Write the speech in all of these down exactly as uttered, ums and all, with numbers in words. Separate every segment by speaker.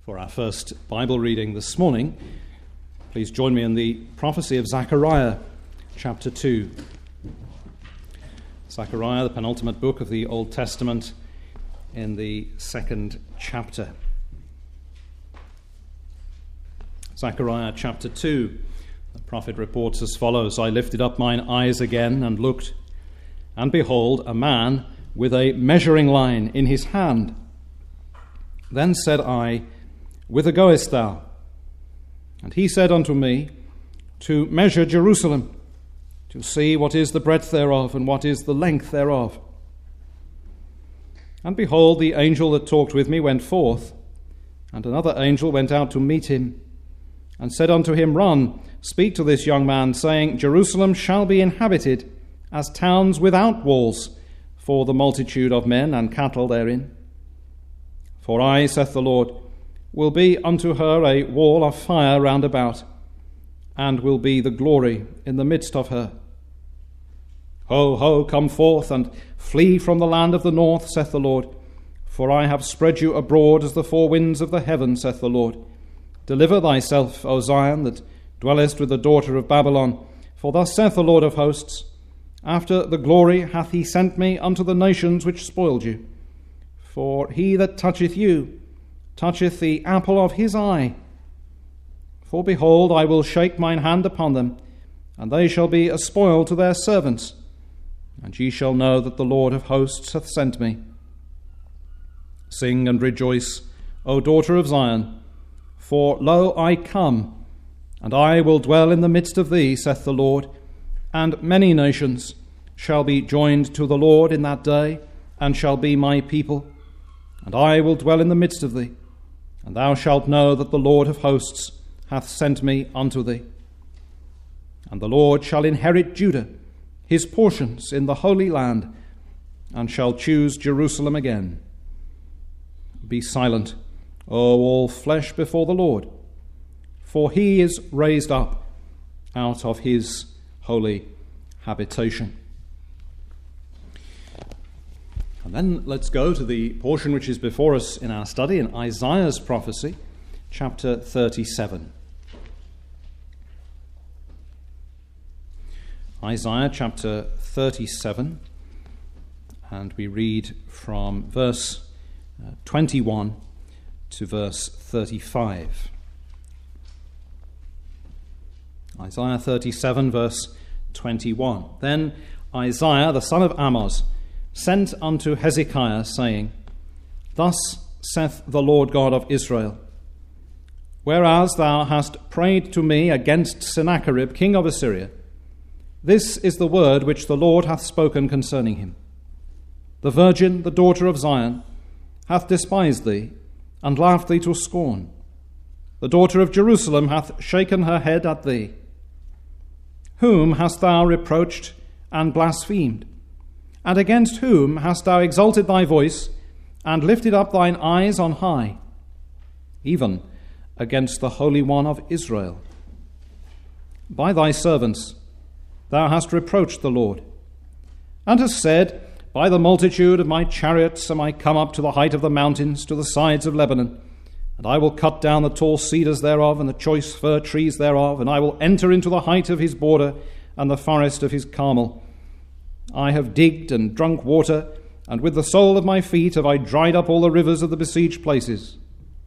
Speaker 1: For our first Bible reading this morning, please join me in the prophecy of Zechariah, chapter two. Zechariah, the penultimate book of the Old Testament, in the second chapter. Zechariah chapter two, the prophet reports as follows: I lifted up mine eyes again and looked, and behold, a man with a measuring line in his hand. Then said I, Whither goest thou? And he said unto me, To measure Jerusalem, to see what is the breadth thereof, and what is the length thereof. And behold, the angel that talked with me went forth, and another angel went out to meet him, and said unto him, Run, speak to this young man, saying, Jerusalem shall be inhabited as towns without walls, for the multitude of men and cattle therein. For I, saith the Lord, will be unto her a wall of fire round about, and will be the glory in the midst of her. Ho, ho, come forth, and flee from the land of the north, saith the Lord. For I have spread you abroad as the four winds of the heaven, saith the Lord. Deliver thyself, O Zion, that dwellest with the daughter of Babylon. For thus saith the Lord of hosts, After the glory hath he sent me unto the nations which spoiled you. For he that toucheth you toucheth the apple of his eye. For behold, I will shake mine hand upon them, and they shall be a spoil to their servants. And ye shall know that the Lord of hosts hath sent me. Sing and rejoice, O daughter of Zion, for lo, I come, and I will dwell in the midst of thee, saith the Lord, and many nations shall be joined to the Lord in that day, and shall be my people, and I will dwell in the midst of thee. And thou shalt know that the Lord of hosts hath sent me unto thee. And the Lord shall inherit Judah, his portions in the Holy Land, and shall choose Jerusalem again. Be silent, O all flesh, before the Lord, for he is raised up out of his holy habitation. And then let's go to the portion which is before us in our study in Isaiah's prophecy, chapter thirty-seven. Isaiah chapter thirty-seven, and we read from verse uh, twenty-one to verse thirty-five. Isaiah thirty-seven, verse twenty-one. Then Isaiah, the son of Amoz, sent unto Hezekiah, saying, Thus saith the Lord God of Israel, Whereas thou hast prayed to me against Sennacherib king of Assyria, this is the word which the Lord hath spoken concerning him. The virgin, the daughter of Zion, hath despised thee, and laughed thee to scorn. The daughter of Jerusalem hath shaken her head at thee. Whom hast thou reproached and blasphemed? And against whom hast thou exalted thy voice, and lifted up thine eyes on high? Even against the Holy One of Israel. By thy servants thou hast reproached the Lord, and hast said, By the multitude of my chariots am I come up to the height of the mountains, to the sides of Lebanon, and I will cut down the tall cedars thereof, and the choice fir trees thereof, and I will enter into the height of his border, and the forest of his Carmel. I have digged and drunk water, and with the sole of my feet have I dried up all the rivers of the besieged places.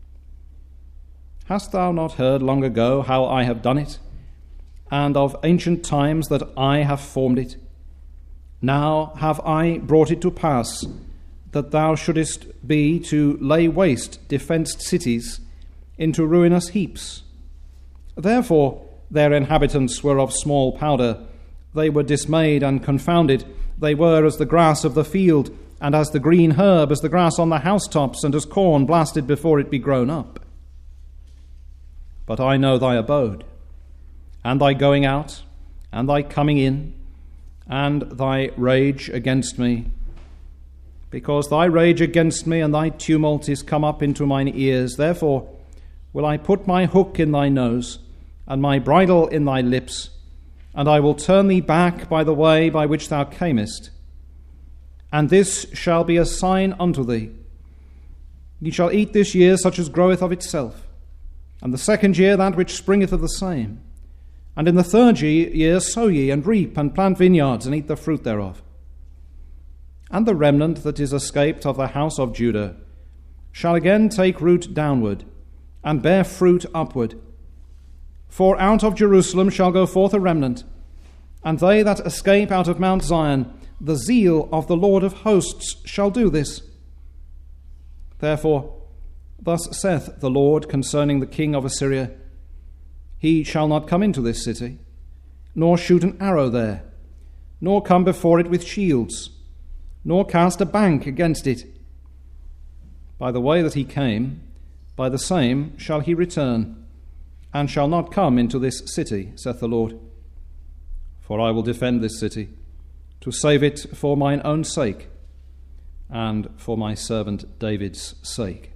Speaker 1: Hast thou not heard long ago how I have done it, and of ancient times that I have formed it? Now have I brought it to pass, that thou shouldest be to lay waste defenced cities into ruinous heaps. Therefore their inhabitants were of small powder. They were dismayed and confounded. They were as the grass of the field, and as the green herb, as the grass on the housetops, and as corn blasted before it be grown up. But I know thy abode, and thy going out, and thy coming in, and thy rage against me. Because thy rage against me and thy tumult is come up into mine ears, therefore will I put my hook in thy nose, and my bridle in thy lips, and I will turn thee back by the way by which thou camest. And this shall be a sign unto thee. Ye shall eat this year such as groweth of itself, and the second year that which springeth of the same. And in the third year sow ye, and reap, and plant vineyards, and eat the fruit thereof. And the remnant that is escaped of the house of Judah shall again take root downward, and bear fruit upward. For out of Jerusalem shall go forth a remnant, and they that escape out of Mount Zion, the zeal of the Lord of hosts shall do this. Therefore, thus saith the Lord concerning the king of Assyria, He shall not come into this city, nor shoot an arrow there, nor come before it with shields, nor cast a bank against it. By the way that he came, by the same shall he return, and shall not come into this city, saith the Lord. For I will defend this city, to save it for mine own sake, and for my servant David's sake.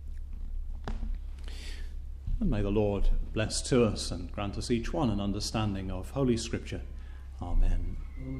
Speaker 1: And may the Lord bless to us and grant us each one an understanding of Holy Scripture. Amen.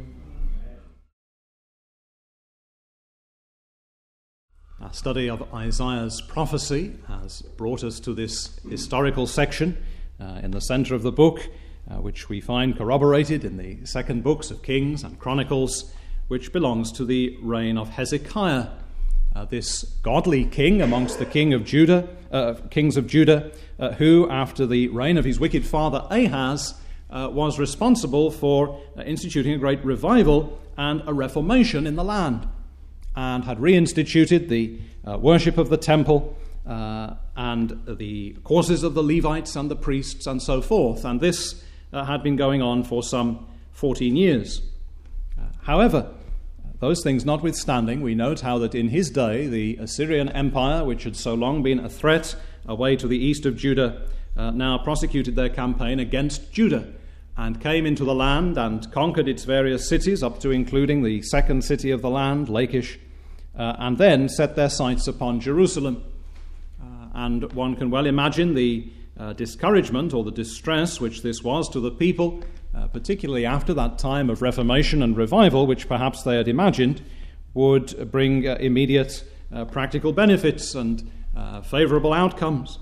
Speaker 1: Our study of Isaiah's prophecy has brought us to this historical section uh, in the centre of the book, uh, which we find corroborated in the second books of Kings and Chronicles, which belongs to the reign of Hezekiah, uh, this godly king amongst the king of Judah, uh, kings of Judah, uh, who, after the reign of his wicked father Ahaz, uh, was responsible for uh, instituting a great revival and a reformation in the land, and had reinstituted the uh, worship of the temple uh, and the courses of the Levites and the priests and so forth. And this uh, had been going on for some fourteen years. Uh, however, those things notwithstanding, we note how that in his day the Assyrian Empire, which had so long been a threat away to the east of Judah, uh, now prosecuted their campaign against Judah and came into the land and conquered its various cities, up to including the second city of the land, Lachish, uh, and then set their sights upon Jerusalem. Uh, and one can well imagine the uh, discouragement or the distress which this was to the people, uh, particularly after that time of reformation and revival, which perhaps they had imagined would bring uh, immediate uh, practical benefits and uh, favourable outcomes.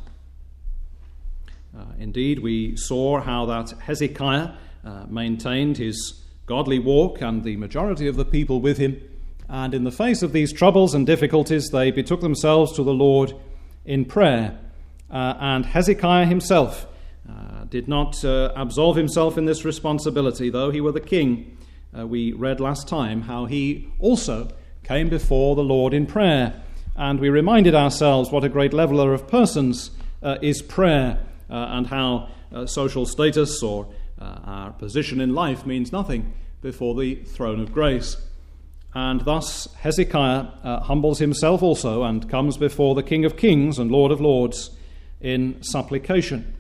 Speaker 1: Uh, indeed, we saw how that Hezekiah uh, maintained his godly walk and the majority of the people with him, and in the face of these troubles and difficulties they betook themselves to the Lord in prayer. Uh, and Hezekiah himself uh, did not uh, absolve himself in this responsibility, though he were the king. Uh, we read last time how he also came before the Lord in prayer, and we reminded ourselves what a great leveler of persons uh, is prayer, uh, and how uh, social status or uh, our position in life means nothing before the throne of grace. And thus Hezekiah uh, humbles himself also and comes before the King of Kings and Lord of Lords in supplication.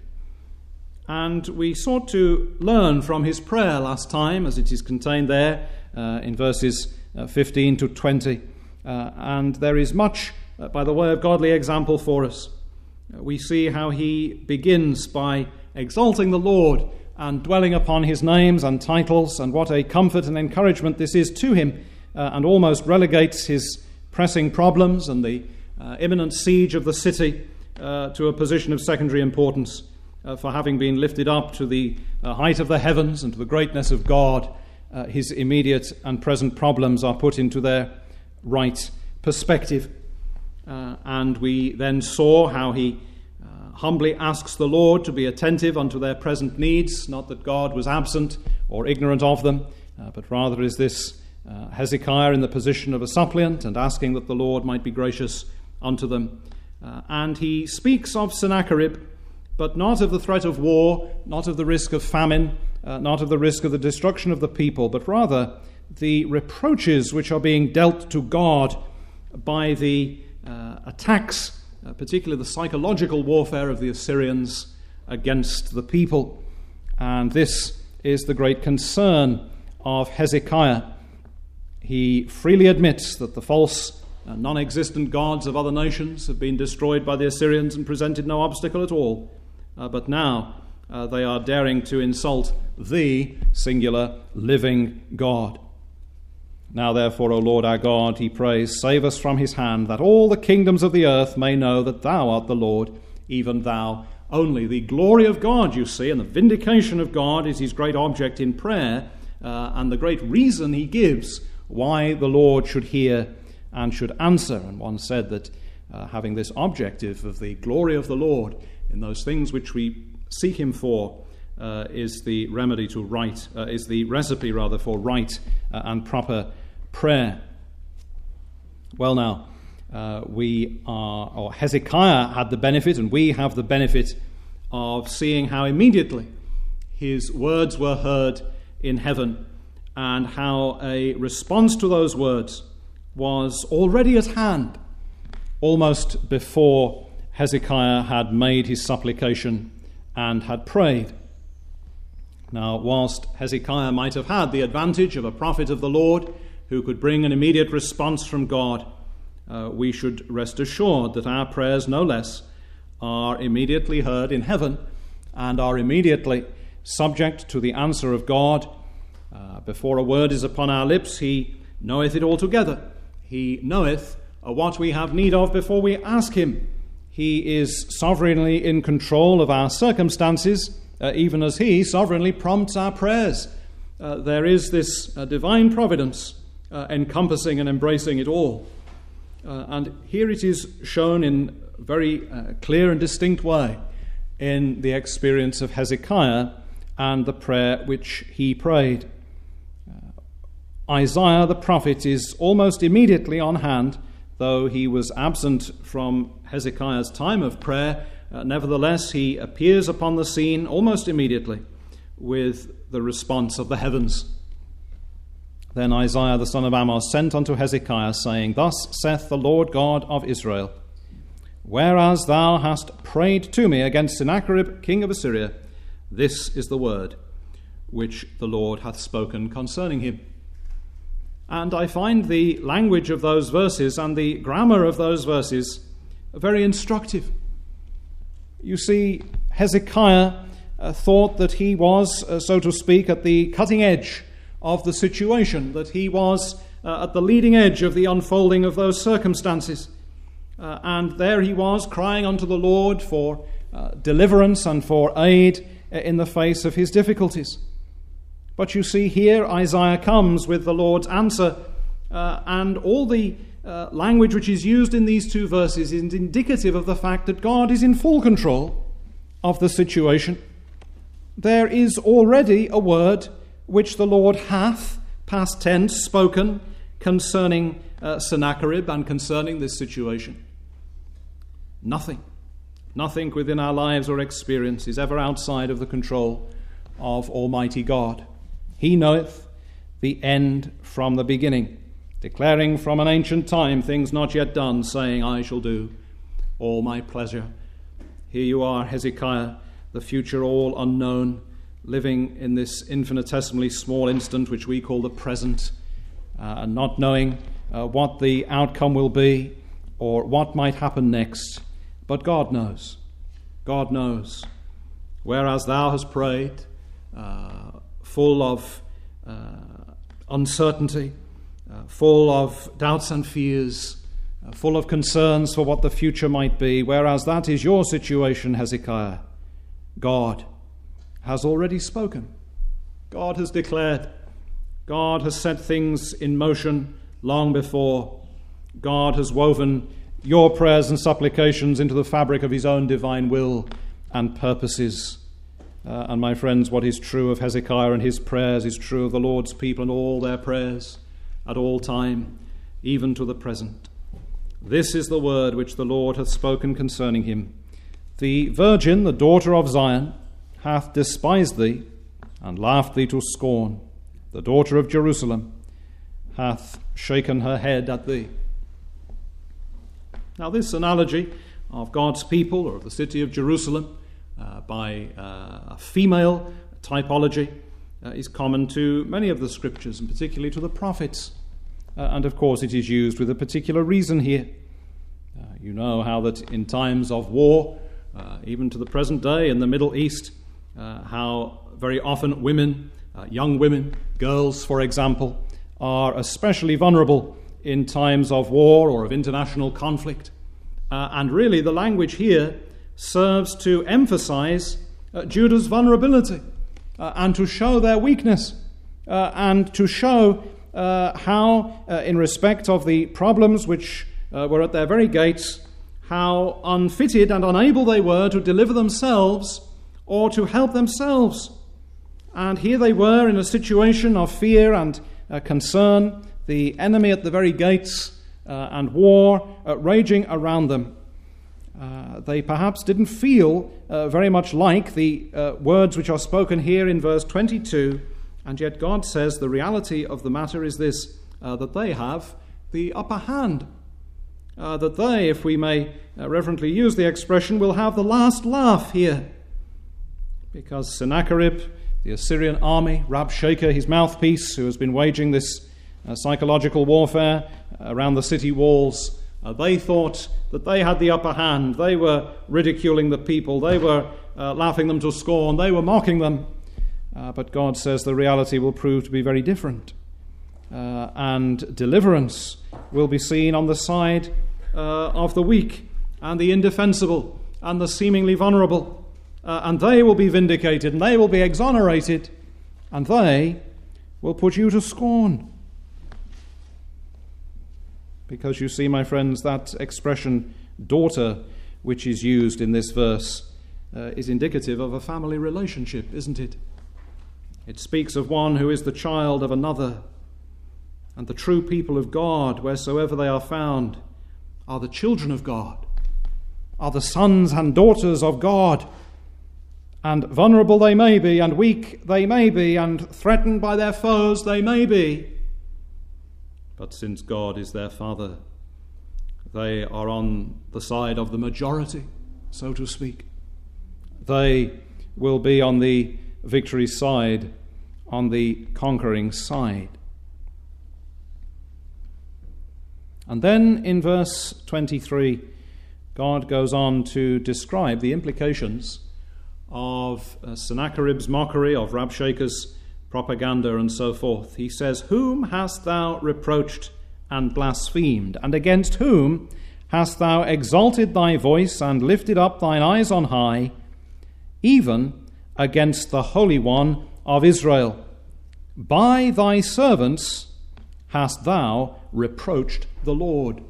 Speaker 1: And we sought to learn from his prayer last time, as it is contained there uh, in verses uh, fifteen to twenty. Uh, and there is much uh, by the way of godly example for us. Uh, we see how he begins by exalting the Lord and dwelling upon his names and titles, and what a comfort and encouragement this is to him, uh, and almost relegates his pressing problems and the uh, imminent siege of the city uh, to a position of secondary importance. Uh, for having been lifted up to the uh, height of the heavens and to the greatness of God, uh, his immediate and present problems are put into their right perspective. Uh, and we then saw how he uh, humbly asks the Lord to be attentive unto their present needs, not that God was absent or ignorant of them, uh, but rather is this uh, Hezekiah in the position of a suppliant and asking that the Lord might be gracious unto them. Uh, and he speaks of Sennacherib, but not of the threat of war, not of the risk of famine, uh, not of the risk of the destruction of the people, but rather the reproaches which are being dealt to God by the uh, attacks, uh, particularly the psychological warfare of the Assyrians against the people. And this is the great concern of Hezekiah. He freely admits that the false, uh, non-existent gods of other nations have been destroyed by the Assyrians and presented no obstacle at all. Uh, but now uh, they are daring to insult the singular living God. Now therefore, O Lord our God, he prays, save us from his hand, that all the kingdoms of the earth may know that thou art the Lord, even thou only." The glory of God, you see, and the vindication of God is his great object in prayer, uh, and the great reason he gives why the Lord should hear and should answer. And one said that uh, having this objective of the glory of the Lord in those things which we seek him for uh, is the remedy to right, uh, is the recipe rather for right uh, and proper prayer. Well now, uh, we are, or Hezekiah had the benefit, and we have the benefit of seeing how immediately his words were heard in heaven, and how a response to those words was already at hand, almost before Hezekiah had made his supplication and had prayed. Now, whilst Hezekiah might have had the advantage of a prophet of the Lord who could bring an immediate response from God, uh, we should rest assured that our prayers, no less, are immediately heard in heaven and are immediately subject to the answer of God. Uh, before a word is upon our lips, he knoweth it altogether. He knoweth uh, what we have need of before we ask him. He is sovereignly in control of our circumstances, uh, even as he sovereignly prompts our prayers. Uh, there is this uh, divine providence uh, encompassing and embracing it all. Uh, and here it is shown in a very uh, clear and distinct way in the experience of Hezekiah and the prayer which he prayed. Uh, Isaiah the prophet is almost immediately on hand, though he was absent from Hezekiah's time of prayer. Uh, nevertheless, he appears upon the scene almost immediately with the response of the heavens. Then Isaiah the son of Amoz sent unto Hezekiah, saying, Thus saith the Lord God of Israel, Whereas thou hast prayed to me against Sennacherib king of Assyria, this is the word which the Lord hath spoken concerning him. And I find the language of those verses and the grammar of those verses very instructive. You see, Hezekiah uh, thought that he was, uh, so to speak, at the cutting edge of the situation, that he was uh, at the leading edge of the unfolding of those circumstances. Uh, and there he was, crying unto the Lord for uh, deliverance and for aid in the face of his difficulties. But you see, here Isaiah comes with the Lord's answer, uh, and all the uh, language which is used in these two verses is indicative of the fact that God is in full control of the situation. There is already a word which the Lord hath, past tense, spoken concerning uh, Sennacherib and concerning this situation. Nothing, nothing within our lives or experience is ever outside of the control of Almighty God. He knoweth the end from the beginning, declaring from an ancient time things not yet done, saying, I shall do all my pleasure. Here you are, Hezekiah, the future all unknown, living in this infinitesimally small instant which we call the present, uh, and not knowing uh, what the outcome will be or what might happen next. But God knows. God knows. Whereas thou hast prayed, uh, full of uh, uncertainty, uh, full of doubts and fears, uh, full of concerns for what the future might be, whereas that is your situation, Hezekiah, God has already spoken. God has declared. God has set things in motion long before. God has woven your prayers and supplications into the fabric of his own divine will and purposes. Uh, and my friends, what is true of Hezekiah and his prayers is true of the Lord's people and all their prayers at all time, even to the present. This is the word which the Lord hath spoken concerning him. The virgin, the daughter of Zion, hath despised thee and laughed thee to scorn. The daughter of Jerusalem hath shaken her head at thee. Now this analogy of God's people, or of the city of Jerusalem, uh, by uh, a female typology, uh, is common to many of the scriptures, and particularly to the prophets. Uh, and of course it is used with a particular reason here. Uh, you know how that in times of war, uh, even to the present day in the Middle East, uh, how very often women, uh, young women, girls for example, are especially vulnerable in times of war or of international conflict. Uh, and really the language here serves to emphasize uh, Judah's vulnerability uh, and to show their weakness uh, and to show uh, how, uh, in respect of the problems which uh, were at their very gates, how unfitted and unable they were to deliver themselves or to help themselves. And here they were in a situation of fear and uh, concern, the enemy at the very gates, uh, and war uh, raging around them. Uh, they perhaps didn't feel uh, very much like the uh, words which are spoken here in verse twenty-two, and yet God says the reality of the matter is this, uh, that they have the upper hand. Uh, that they, if we may uh, reverently use the expression, will have the last laugh here. Because Sennacherib, the Assyrian army, Rabshakeh, his mouthpiece, who has been waging this uh, psychological warfare around the city walls, uh, they thought that they had the upper hand. They were ridiculing the people. They were uh, laughing them to scorn. They were mocking them. Uh, but God says the reality will prove to be very different. Uh, and deliverance will be seen on the side uh, of the weak and the indefensible and the seemingly vulnerable. Uh, and they will be vindicated and they will be exonerated and they will put you to scorn. Because you see, my friends, that expression daughter which is used in this verse uh, is indicative of a family relationship, isn't it? It speaks of one who is the child of another. And the true people of God, wheresoever they are found, are the children of God, are the sons and daughters of God. And vulnerable they may be, and weak they may be, and threatened by their foes they may be. But since God is their Father, they are on the side of the majority, so to speak. They will be on the victory side, on the conquering side. And then in verse twenty-three, God goes on to describe the implications of uh, Sennacherib's mockery, of Rabshakeh's propaganda, and so forth. He says, "Whom hast thou reproached and blasphemed? And against whom hast thou exalted thy voice and lifted up thine eyes on high? Even against the Holy One of Israel. By thy servants hast thou reproached the Lord."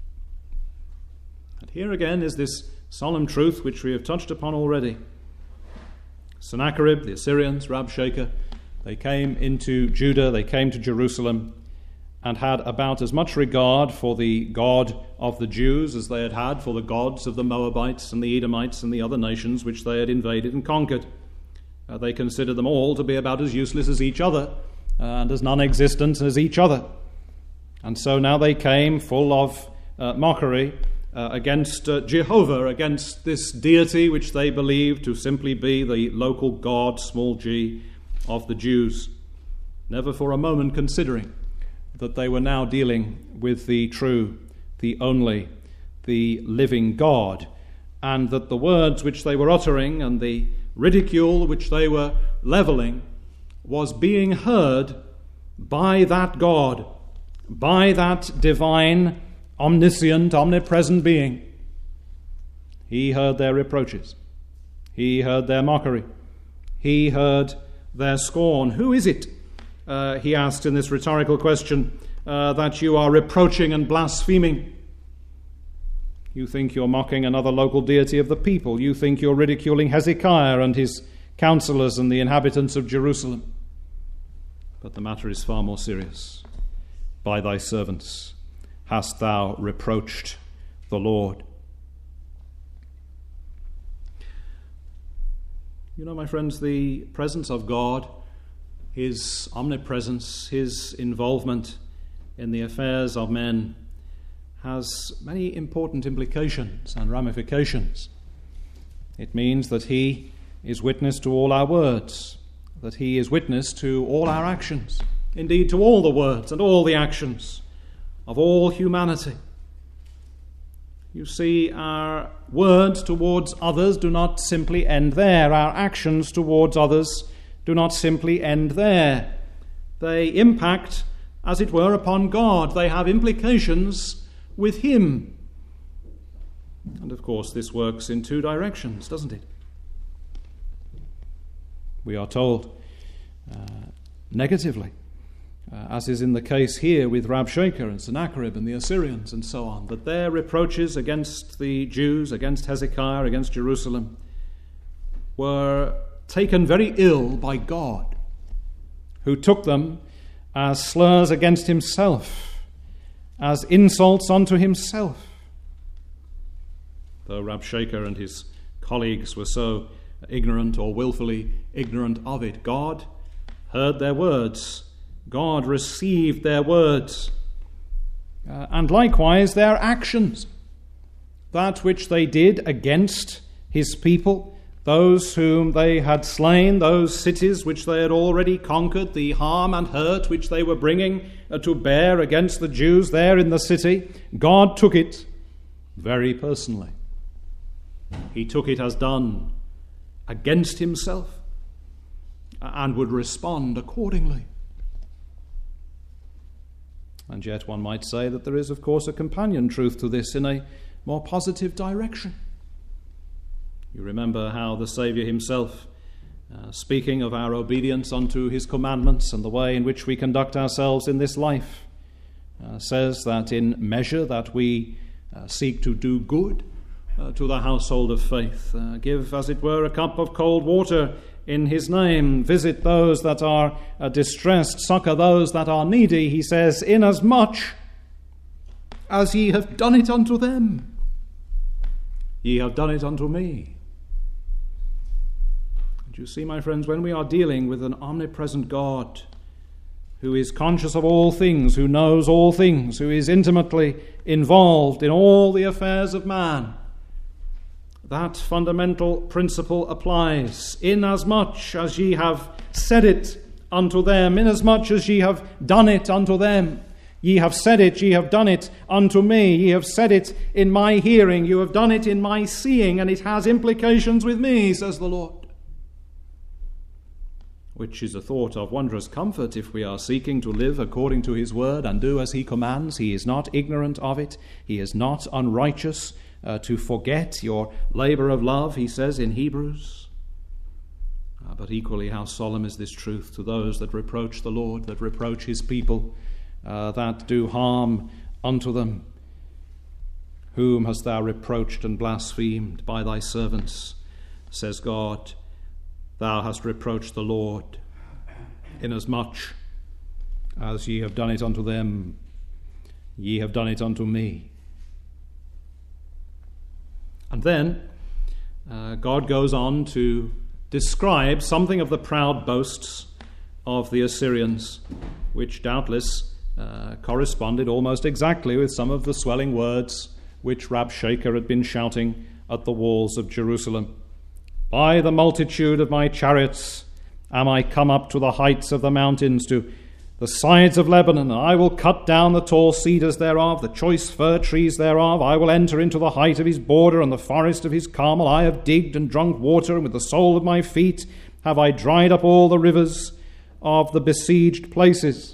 Speaker 1: And here again is this solemn truth which we have touched upon already. Sennacherib, the Assyrians, Rabshakeh, they came into Judah, they came to Jerusalem, and had about as much regard for the God of the Jews as they had had for the gods of the Moabites and the Edomites and the other nations which they had invaded and conquered. Uh, they considered them all to be about as useless as each other uh, and as non-existent as each other. And so now they came full of uh, mockery uh, against uh, Jehovah, against this deity which they believed to simply be the local god, small g, of the Jews, never for a moment considering that they were now dealing with the true, the only, the living God, and that the words which they were uttering and the ridicule which they were levelling was being heard by that God, by that divine, omniscient, omnipresent being. He heard their reproaches. He heard their mockery. He heard their scorn. Who is it, uh, he asked in this rhetorical question, uh, that you are reproaching and blaspheming? You think you're mocking another local deity of the people. You think you're ridiculing Hezekiah and his counselors and the inhabitants of Jerusalem. But the matter is far more serious. By thy servants hast thou reproached the Lord. You know, my friends, the presence of God, his omnipresence, his involvement in the affairs of men has many important implications and ramifications. It means that he is witness to all our words, that he is witness to all our actions, indeed to all the words and all the actions of all humanity. You see, our words towards others do not simply end there. Our actions towards others do not simply end there. They impact as it were, upon God. They have implications with him. And of course, this works in two directions, doesn't it? We are told uh, negatively, uh, as is in the case here with Rabshakeh and Sennacherib and the Assyrians and so on, that their reproaches against the Jews, against Hezekiah, against Jerusalem, were taken very ill by God, who took them as slurs against himself, as insults unto himself. Though Rabshakeh and his colleagues were so ignorant or willfully ignorant of it, God heard their words. God received their words. Uh, and likewise their actions. That which they did against his people, those whom they had slain, those cities which they had already conquered, the harm and hurt which they were bringing uh, to bear against the Jews there in the city, God took it very personally. He took it as done against himself and would respond accordingly. And yet one might say that there is, of course, a companion truth to this in a more positive direction. You remember how the Saviour himself, uh, speaking of our obedience unto his commandments and the way in which we conduct ourselves in this life, uh, says that in measure that we uh, seek to do good Uh, to the household of faith, uh, give, as it were, a cup of cold water in his name, visit those that are uh, distressed, succor those that are needy, he says, inasmuch as ye have done it unto them, ye have done it unto me. And you see, my friends, when we are dealing with an omnipresent God who is conscious of all things, who knows all things, who is intimately involved in all the affairs of man, that fundamental principle applies. Inasmuch as ye have said it unto them, inasmuch as ye have done it unto them, ye have said it, ye have done it unto me, ye have said it in my hearing, you have done it in my seeing, and it has implications with me, says the Lord. Which is a thought of wondrous comfort if we are seeking to live according to his word and do as he commands. He is not ignorant of it. He is not unrighteous Uh, to forget your labor of love, he says in Hebrews. Uh, but equally, how solemn is this truth to those that reproach the Lord, that reproach his people, uh, that do harm unto them. Whom hast thou reproached and blasphemed by thy servants, says God? Thou hast reproached the Lord, inasmuch as ye have done it unto them, ye have done it unto me. And then uh, God goes on to describe something of the proud boasts of the Assyrians, which doubtless uh, corresponded almost exactly with some of the swelling words which Rabshakeh had been shouting at the walls of Jerusalem. By the multitude of my chariots am I come up to the heights of the mountains, to the sides of Lebanon. I will cut down the tall cedars thereof, the choice fir trees thereof. I will enter into the height of his border and the forest of his Carmel. I have digged and drunk water, and with the sole of my feet have I dried up all the rivers of the besieged places.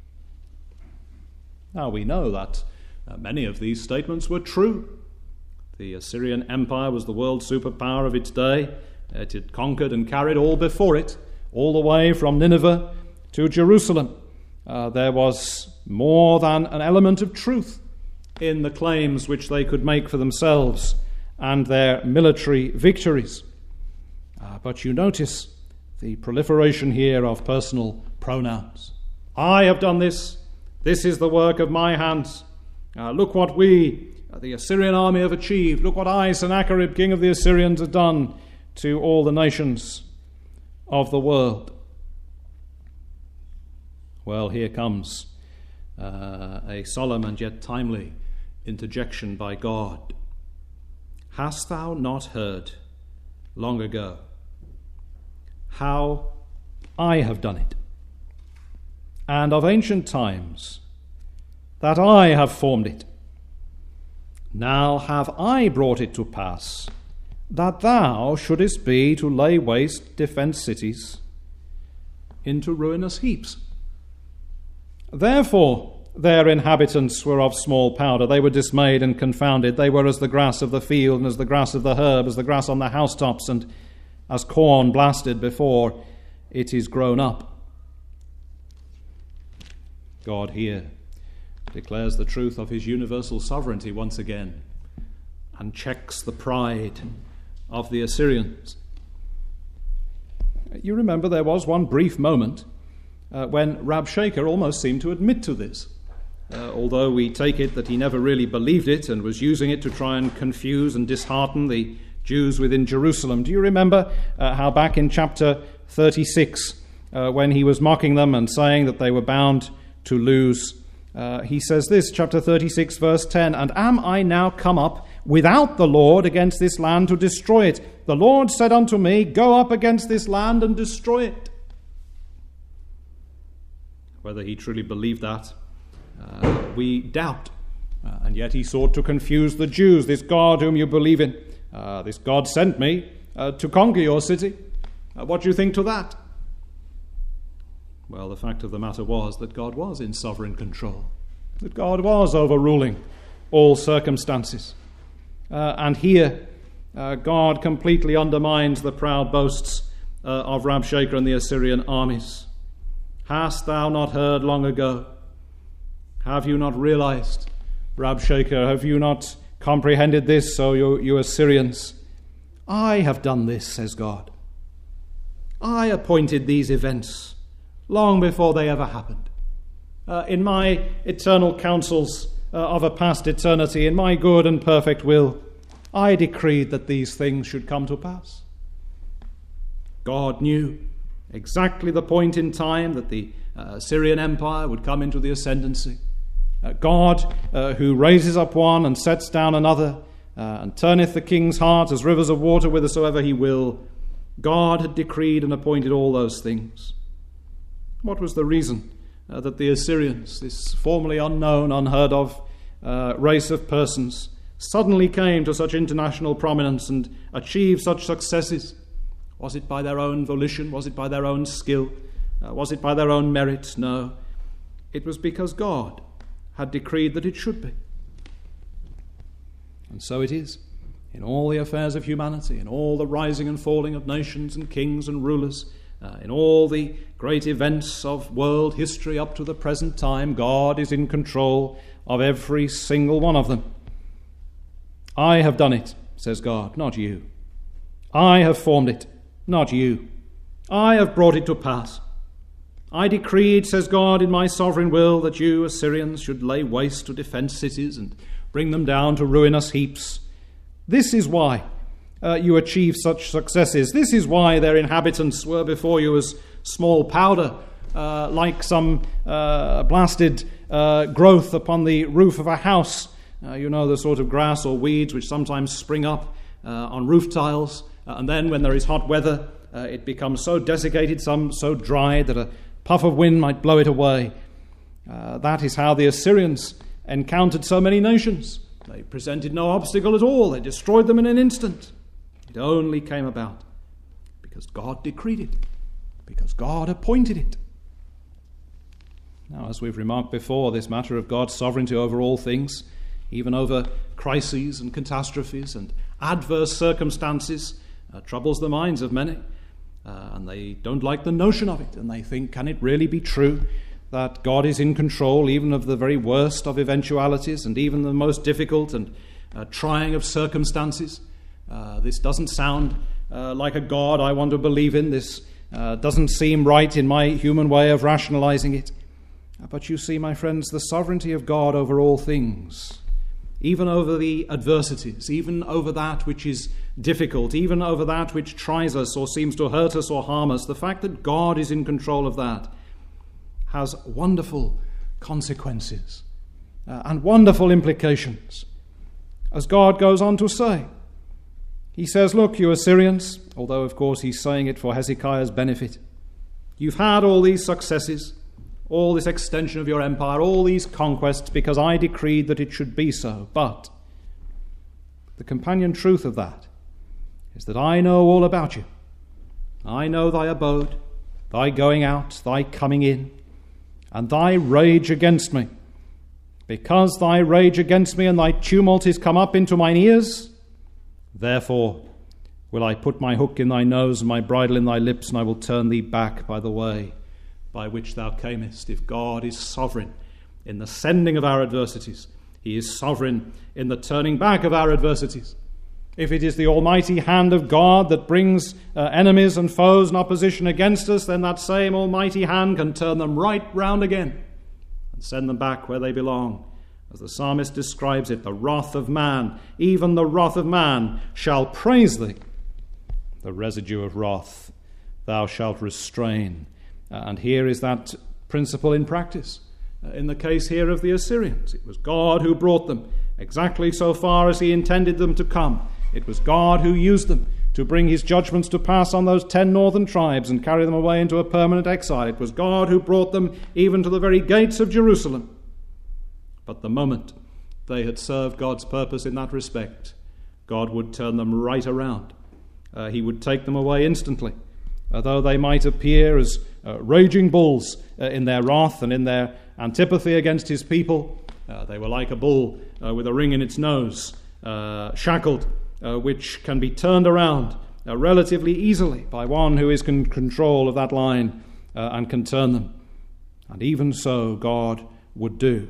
Speaker 1: Now we know that uh, many of these statements were true. The Assyrian Empire was the world superpower of its day. It had conquered and carried all before it, all the way from Nineveh to Jerusalem. Uh, there was more than an element of truth in the claims which they could make for themselves and their military victories. Uh, but you notice the proliferation here of personal pronouns. I have done this. This is the work of my hands. Uh, look what we, uh, the Assyrian army, have achieved. Look what I, Sennacherib, king of the Assyrians, have done to all the nations of the world. Well, here comes uh, a solemn and yet timely interjection by God. Hast thou not heard long ago how I have done it, and of ancient times that I have formed it? Now have I brought it to pass that thou shouldest be to lay waste defenced cities into ruinous heaps. Therefore their inhabitants were of small powder. They were dismayed and confounded. They were as the grass of the field, and as the grass of the herb, as the grass on the housetops, and as corn blasted before it is grown up. God here declares the truth of his universal sovereignty once again, and checks the pride of the Assyrians. You remember there was one brief moment uh, when Rabshakeh almost seemed to admit to this, uh, although we take it that he never really believed it and was using it to try and confuse and dishearten the Jews within Jerusalem. Do you remember uh, how back in chapter thirty-six, uh, when he was mocking them and saying that they were bound to lose, uh, he says this, chapter thirty-six, verse ten, "And am I now come up without the Lord against this land to destroy it? The Lord said unto me, Go up against this land and destroy it." Whether he truly believed that, uh, we doubt. Uh, and yet he sought to confuse the Jews. This God whom you believe in, uh, this God sent me uh, to conquer your city. Uh, what do you think to that? Well, the fact of the matter was that God was in sovereign control, that God was overruling all circumstances. Uh, and here, uh, God completely undermines the proud boasts uh, of Rabshakeh and the Assyrian armies. Hast thou not heard long ago? Have you not realized, Rabshakeh? Have you not comprehended this, O you, you Assyrians? I have done this, says God. I appointed these events long before they ever happened. Uh, in my eternal counsels uh, of a past eternity, in my good and perfect will, I decreed that these things should come to pass. God knew exactly the point in time that the uh, Assyrian Empire would come into the ascendancy. Uh, God, uh, who raises up one and sets down another, uh, and turneth the king's heart as rivers of water whithersoever he will, God had decreed and appointed all those things. What was the reason uh, that the Assyrians, this formerly unknown, unheard of uh, race of persons, suddenly came to such international prominence and achieved such successes? Was it by their own volition? Was it by their own skill? Uh, was it by their own merit? No. It was because God had decreed that it should be. And so it is in all the affairs of humanity, in all the rising and falling of nations and kings and rulers, uh, in all the great events of world history up to the present time. God is in control of every single one of them. I have done it, says God, not you. I have formed it, not you. I have brought it to pass. I decreed, says God, in my sovereign will, that you, Assyrians, should lay waste to defend cities and bring them down to ruinous heaps. This is why uh, you achieved such successes. This is why their inhabitants were before you as small powder, uh, like some uh, blasted uh, growth upon the roof of a house. Uh, you know, the sort of grass or weeds which sometimes spring up uh, on roof tiles, uh, and then when there is hot weather, uh, it becomes so desiccated, some so dry that a puff of wind might blow it away. Uh, that is how the Assyrians encountered so many nations. They presented no obstacle at all. They destroyed them in an instant. It only came about because God decreed it, because God appointed it. Now, as we've remarked before, this matter of God's sovereignty over all things, even over crises and catastrophes and adverse circumstances, uh, troubles the minds of many. Uh, and they don't like the notion of it, and they think, can it really be true that God is in control even of the very worst of eventualities and even the most difficult and uh, trying of circumstances? Uh, this doesn't sound uh, like a God I want to believe in. This uh, doesn't seem right in my human way of rationalizing it. Uh, but you see, my friends, the sovereignty of God over all things, even over the adversities, even over that which is difficult, even over that which tries us or seems to hurt us or harm us, the fact that God is in control of that has wonderful consequences uh, and wonderful implications. As God goes on to say, he says, look, you Assyrians, although of course he's saying it for Hezekiah's benefit, you've had all these successes, all this extension of your empire, all these conquests, because I decreed that it should be so. But the companion truth of that is that I know all about you. I know thy abode, thy going out, thy coming in, and thy rage against me. Because thy rage against me and thy tumult is come up into mine ears, therefore will I put my hook in thy nose and my bridle in thy lips, and I will turn thee back by the way by which thou camest. If God is sovereign in the sending of our adversities, he is sovereign in the turning back of our adversities. If it is the almighty hand of God that brings uh, enemies and foes and opposition against us, then that same almighty hand can turn them right round again and send them back where they belong. As the psalmist describes it, the wrath of man, even the wrath of man, shall praise thee. The residue of wrath thou shalt restrain. Uh, and here is that principle in practice. Uh, in the case here of the Assyrians, it was God who brought them exactly so far as he intended them to come. It was God who used them to bring his judgments to pass on those ten northern tribes and carry them away into a permanent exile. It was God who brought them even to the very gates of Jerusalem. But the moment they had served God's purpose in that respect, God would turn them right around. Uh, he would take them away instantly. Uh, though they might appear as uh, raging bulls uh, in their wrath and in their antipathy against his people, uh, they were like a bull uh, with a ring in its nose, uh, shackled, Uh, which can be turned around uh, relatively easily by one who is in control of that line uh, and can turn them. And even so God would do.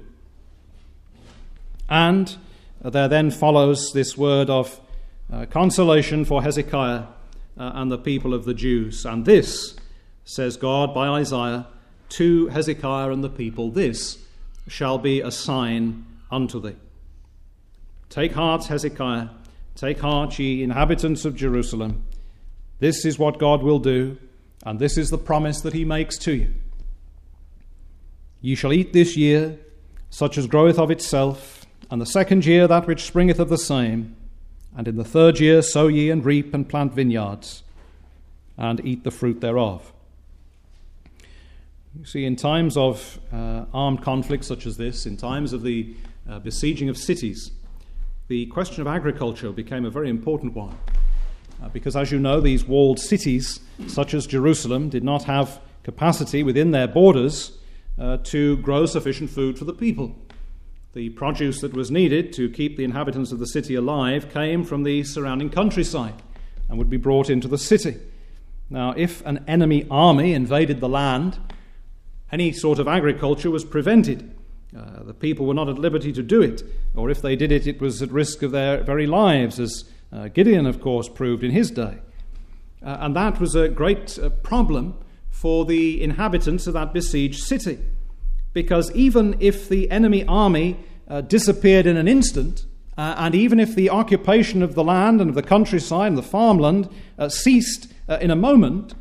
Speaker 1: And uh, there then follows this word of uh, consolation for Hezekiah uh, and the people of the Jews. And this, says God by Isaiah to Hezekiah and the people, this shall be a sign unto thee. Take heart, Hezekiah. Take heart, ye inhabitants of Jerusalem. This is what God will do, and this is the promise that he makes to you. Ye shall eat this year such as groweth of itself, and the second year that which springeth of the same, and in the third year sow ye and reap and plant vineyards, and eat the fruit thereof. You see, in times of uh, armed conflict such as this, in times of the uh, besieging of cities, the question of agriculture became a very important one uh, because, as you know, these walled cities, such as Jerusalem, did not have capacity within their borders uh, to grow sufficient food for the people. The produce that was needed to keep the inhabitants of the city alive came from the surrounding countryside and would be brought into the city. Now, if an enemy army invaded the land, any sort of agriculture was prevented. Uh, the people were not at liberty to do it, or if they did it, it was at risk of their very lives, as uh, Gideon, of course, proved in his day. Uh, and that was a great uh, problem for the inhabitants of that besieged city, because even if the enemy army uh, disappeared in an instant, uh, and even if the occupation of the land and of the countryside and the farmland uh, ceased uh, in a moment,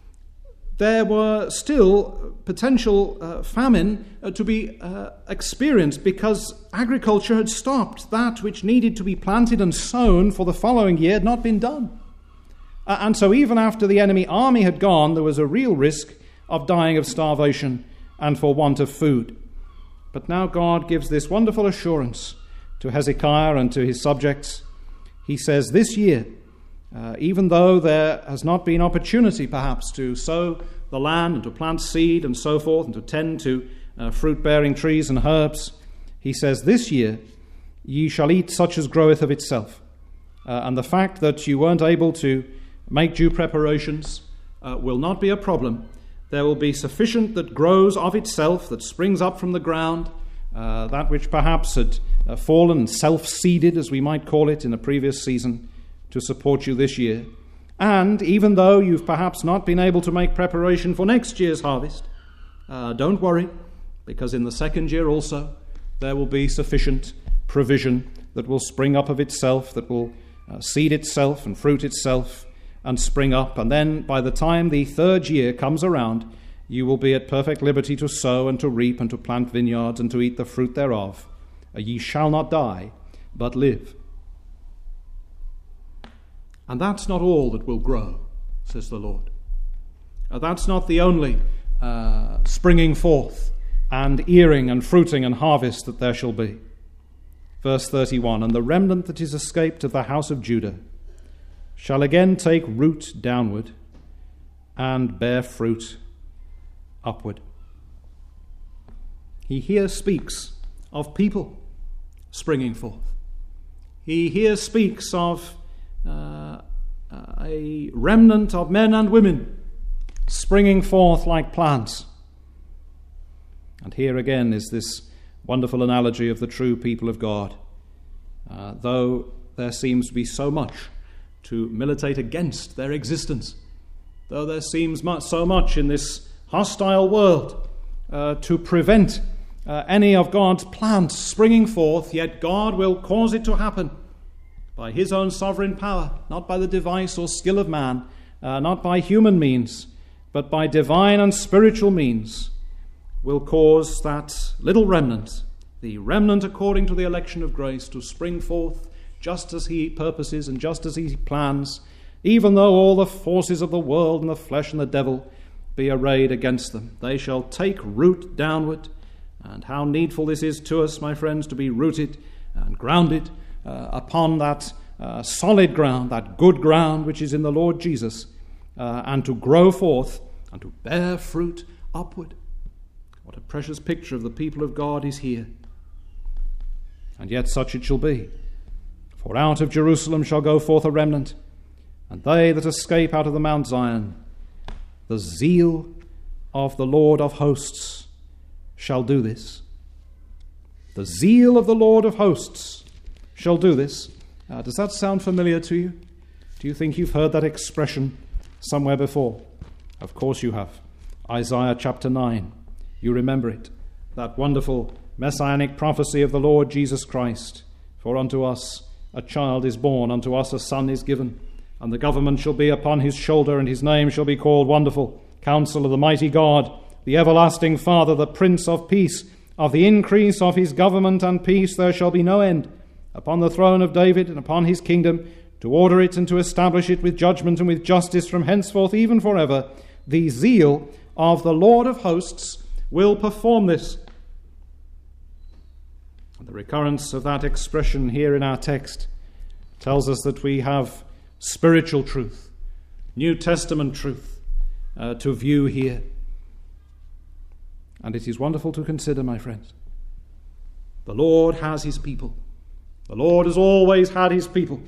Speaker 1: there were still potential uh, famine uh, to be uh, experienced because agriculture had stopped. That which needed to be planted and sown for the following year had not been done. Uh, and so even after the enemy army had gone, there was a real risk of dying of starvation and for want of food. But now God gives this wonderful assurance to Hezekiah and to his subjects. He says, this year, Uh, even though there has not been opportunity perhaps to sow the land and to plant seed and so forth and to tend to uh, fruit-bearing trees and herbs, he says, this year ye shall eat such as groweth of itself. Uh, and the fact that you weren't able to make due preparations uh, will not be a problem. There will be sufficient that grows of itself, that springs up from the ground, uh, that which perhaps had uh, fallen, self-seeded as we might call it in the previous season, to support you this year. And even though you've perhaps not been able to make preparation for next year's harvest, uh, don't worry, because in the second year also there will be sufficient provision that will spring up of itself, that will uh, seed itself and fruit itself and spring up. And then by the time the third year comes around, you will be at perfect liberty to sow and to reap and to plant vineyards and to eat the fruit thereof. Uh, ye shall not die, but live. And that's not all that will grow, says the Lord. Uh, that's not the only uh, springing forth and earing and fruiting and harvest that there shall be. Verse thirty-one, and the remnant that is escaped of the house of Judah shall again take root downward and bear fruit upward. He here speaks of people springing forth. He here speaks of uh, a remnant of men and women springing forth like plants. And here again is this wonderful analogy of the true people of God. Uh, though there seems to be so much to militate against their existence, though there seems much, so much in this hostile world uh, to prevent uh, any of God's plants springing forth, yet God will cause it to happen by his own sovereign power, not by the device or skill of man, uh, not by human means, but by divine and spiritual means, will cause that little remnant, the remnant according to the election of grace, to spring forth just as he purposes and just as he plans, even though all the forces of the world and the flesh and the devil be arrayed against them. They shall take root downward. And how needful this is to us, my friends, to be rooted and grounded uh, upon that uh, solid ground, that good ground which is in the Lord Jesus, uh, and to grow forth and to bear fruit upward. What a precious picture of the people of God is here. And yet such it shall be. For out of Jerusalem shall go forth a remnant, and they that escape out of the Mount Zion, the zeal of the Lord of hosts shall do this. The zeal of the Lord of hosts shall do this. Uh, does that sound familiar to you? Do you think you've heard that expression somewhere before? Of course you have. Isaiah chapter nine. You remember it. That wonderful messianic prophecy of the Lord Jesus Christ. For unto us a child is born, unto us a son is given, and the government shall be upon his shoulder, and his name shall be called Wonderful, Counselor, the Mighty God, the Everlasting Father, the Prince of Peace. Of the increase of his government and peace there shall be no end, upon the throne of David and upon his kingdom, to order it and to establish it with judgment and with justice from henceforth even forever. The zeal of the Lord of hosts will perform this. The recurrence of that expression here in our text tells us that we have spiritual truth, New Testament truth uh, to view here. And it is wonderful to consider, my friends. The Lord has his people. The Lord has always had his people.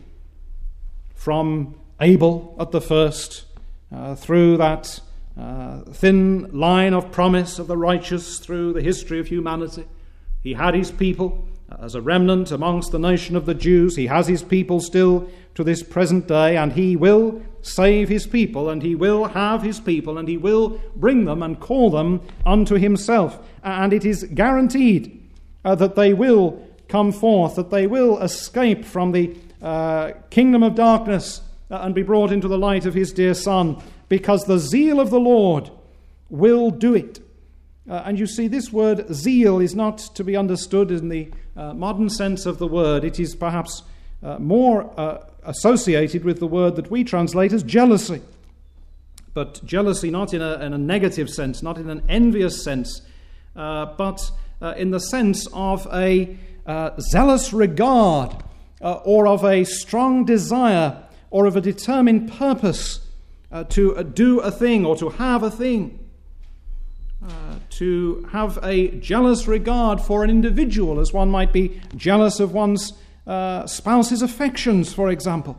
Speaker 1: From Abel at the first, uh, through that uh, thin line of promise of the righteous through the history of humanity. He had his people as a remnant amongst the nation of the Jews. He has his people still to this present day, and he will save his people, and he will have his people, and he will bring them and call them unto himself. And it is guaranteed uh, that they will come forth, that they will escape from the uh, kingdom of darkness uh, and be brought into the light of his dear Son, because the zeal of the Lord will do it. Uh, and you see, this word zeal is not to be understood in the uh, modern sense of the word. It is perhaps uh, more uh, associated with the word that we translate as jealousy. But jealousy not in a, in a negative sense, not in an envious sense, uh, but uh, in the sense of a uh, zealous regard uh, or of a strong desire or of a determined purpose uh, to uh, do a thing or to have a thing. Uh, to have a jealous regard for an individual, as one might be jealous of one's uh, spouse's affections, for example.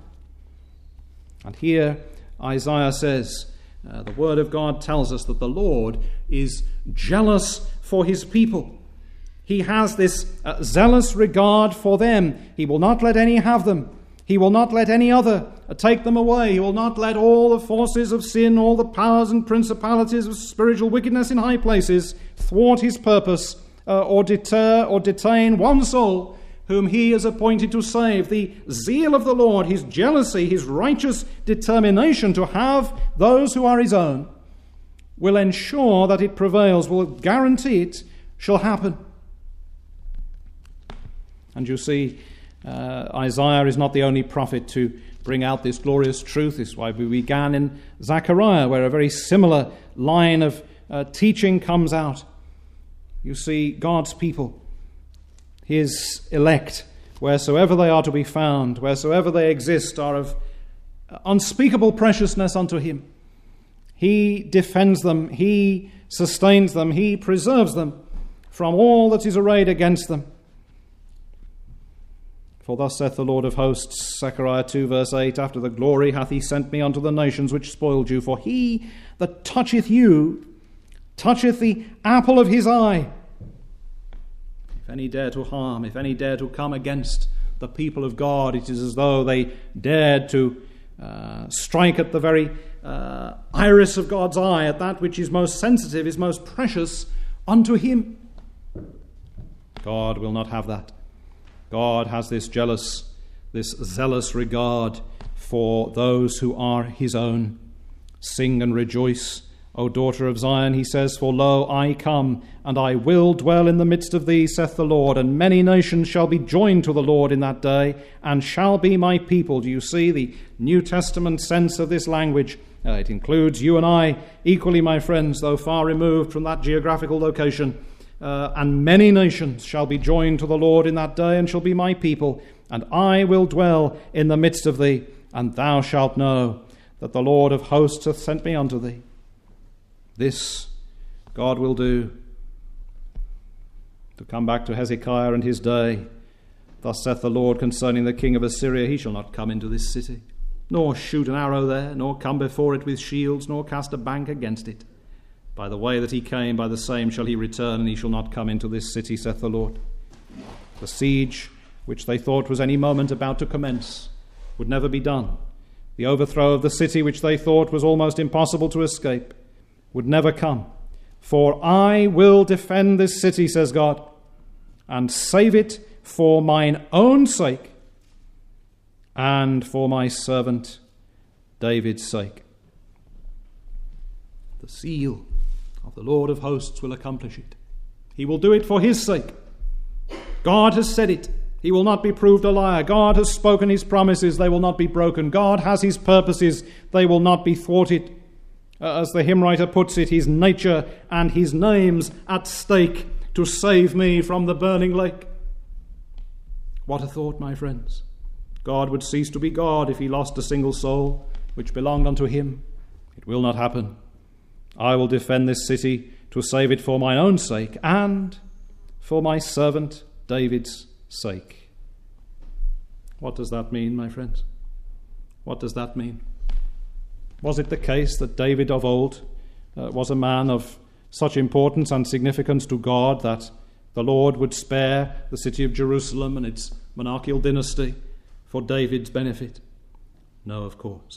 Speaker 1: And here Isaiah says, uh, the word of God tells us that the Lord is jealous for his people. He has this uh, zealous regard for them. He will not let any have them. He will not let any other take them away. He will not let all the forces of sin, all the powers and principalities of spiritual wickedness in high places thwart his purpose uh, or deter or detain one soul whom he has appointed to save. The zeal of the Lord, his jealousy, his righteous determination to have those who are his own, will ensure that it prevails, will guarantee it shall happen. And you see, Uh, Isaiah is not the only prophet to bring out this glorious truth. This is why we began in Zechariah, where a very similar line of uh, teaching comes out. You see, God's people, his elect, wheresoever they are to be found, wheresoever they exist, are of unspeakable preciousness unto him. He defends them, he sustains them, he preserves them. from all that is arrayed against them. For thus saith the Lord of hosts, Zechariah two verse eight, after the glory hath he sent me unto the nations which spoiled you. For he that toucheth you toucheth the apple of his eye. If any dare to harm, if any dare to come against the people of God, it is as though they dared to uh, strike at the very uh, iris of God's eye, at that which is most sensitive, is most precious unto him. God will not have that. God has this jealous, this zealous regard for those who are his own. Sing and rejoice, O daughter of Zion, he says, for lo, I come, and I will dwell in the midst of thee, saith the Lord, and many nations shall be joined to the Lord in that day, and shall be my people. Do you see the New Testament sense of this language? Uh, it includes you and I equally, my friends, though far removed from that geographical location. Uh, and many nations shall be joined to the Lord in that day, and shall be my people, and I will dwell in the midst of thee, and thou shalt know that the Lord of hosts hath sent me unto thee. This God will do. To come back to Hezekiah and his day, thus saith the Lord concerning the king of Assyria, he shall not come into this city, nor shoot an arrow there, nor come before it with shields, nor cast a bank against it. By the way that he came, by the same shall he return, and he shall not come into this city, saith the Lord. The siege, which they thought was any moment about to commence, would never be done. The overthrow of the city, which they thought was almost impossible to escape, would never come. For I will defend this city, says God, and save it for mine own sake, and for my servant David's sake. The seal of the Lord of hosts will accomplish it. He will do it for his sake. God has said it. He will not be proved a liar. God has spoken his promises. They will not be broken. God has his purposes. They will not be thwarted. Uh, as the hymn writer puts it, his nature and his name's at stake to save me from the burning lake. What a thought, my friends. God would cease to be God if he lost a single soul which belonged unto him. It will not happen. I will defend this city to save it for mine own sake and for my servant David's sake. What does that mean, my friends? What does that mean? Was it the case that David of old uh, was a man of such importance and significance to God that the Lord would spare the city of Jerusalem and its monarchical dynasty for David's benefit? No, of course.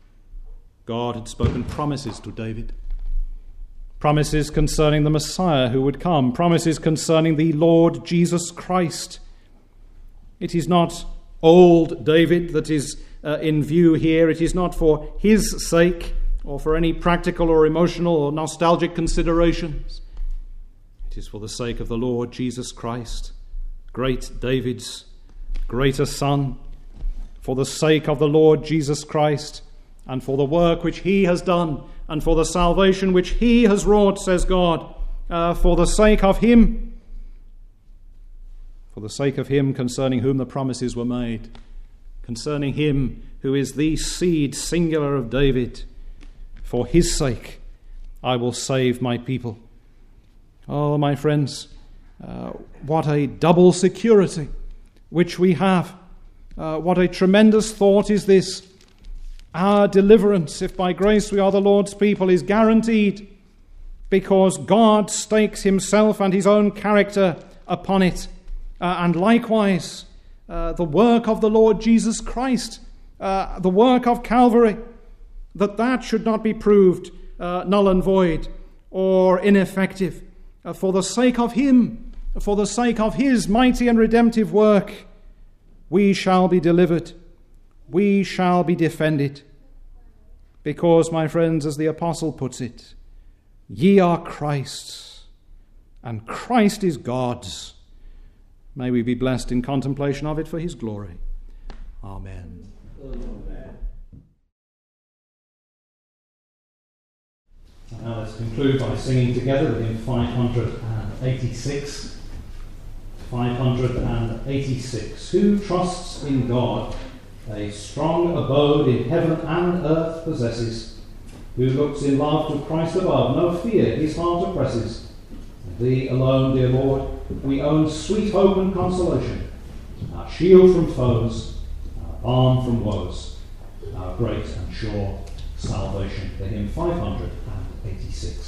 Speaker 1: God had spoken promises to David. Promises concerning the Messiah who would come. Promises concerning the Lord Jesus Christ. It is not old David that is uh, in view here. It is not for his sake or for any practical or emotional or nostalgic considerations. It is for the sake of the Lord Jesus Christ, great David's greater son. For the sake of the Lord Jesus Christ and for the work which he has done and for the salvation which he has wrought, says God, uh, for the sake of him, for the sake of him concerning whom the promises were made, concerning him who is the seed singular of David, for his sake I will save my people. Oh, my friends, uh, what a double security which we have. Uh, what a tremendous thought is this. Our deliverance, if by grace we are the Lord's people, is guaranteed because God stakes himself and his own character upon it. Uh, and likewise, uh, the work of the Lord Jesus Christ, uh, the work of Calvary, that that should not be proved uh, null and void or ineffective. Uh, for the sake of him, for the sake of his mighty and redemptive work, we shall be delivered. We shall be defended. Because, my friends, as the apostle puts it, ye are Christ's, and Christ is God's. May we be blessed in contemplation of it for his glory. Amen. Amen. Now let's conclude by singing together the hymn five hundred eighty-six. five hundred eighty-six. Who trusts in God, a strong abode in heaven and earth possesses, who looks in love to Christ above, no fear his heart oppresses, Thee alone, dear Lord, we own sweet hope and consolation, our shield from foes, our balm from woes, our great and sure salvation. The hymn five hundred eighty-six.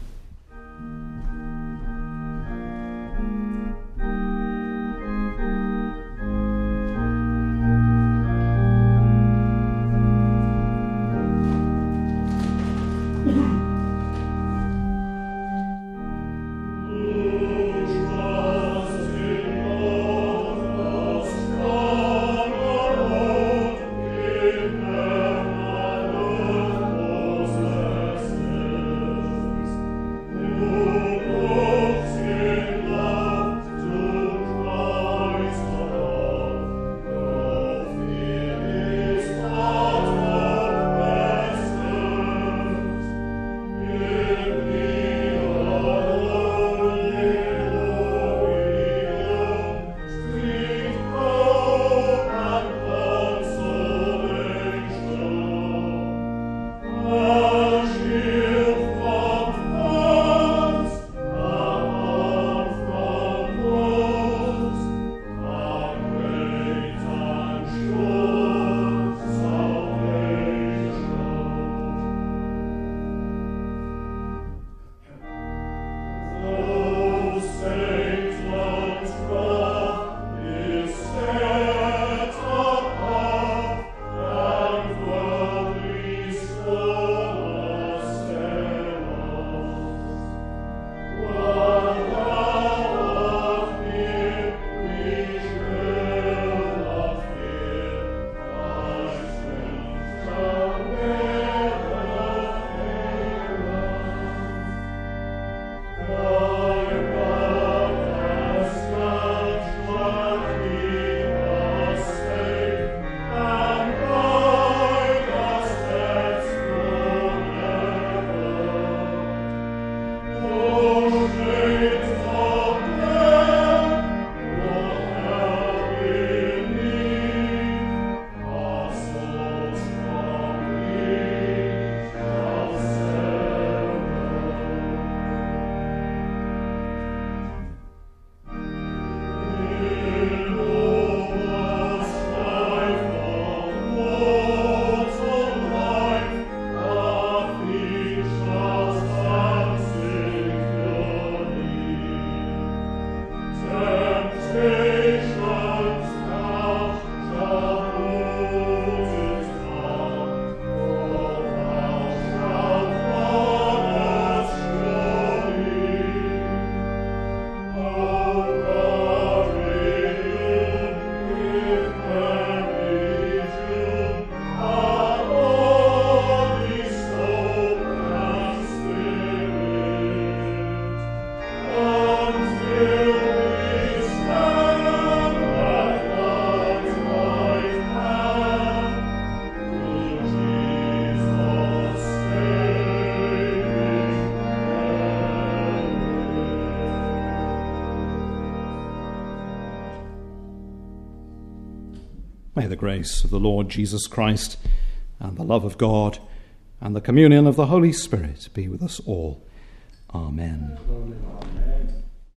Speaker 2: May the grace of the Lord Jesus Christ and the love of God and the communion of the Holy Spirit be with us all. Amen.
Speaker 3: Amen.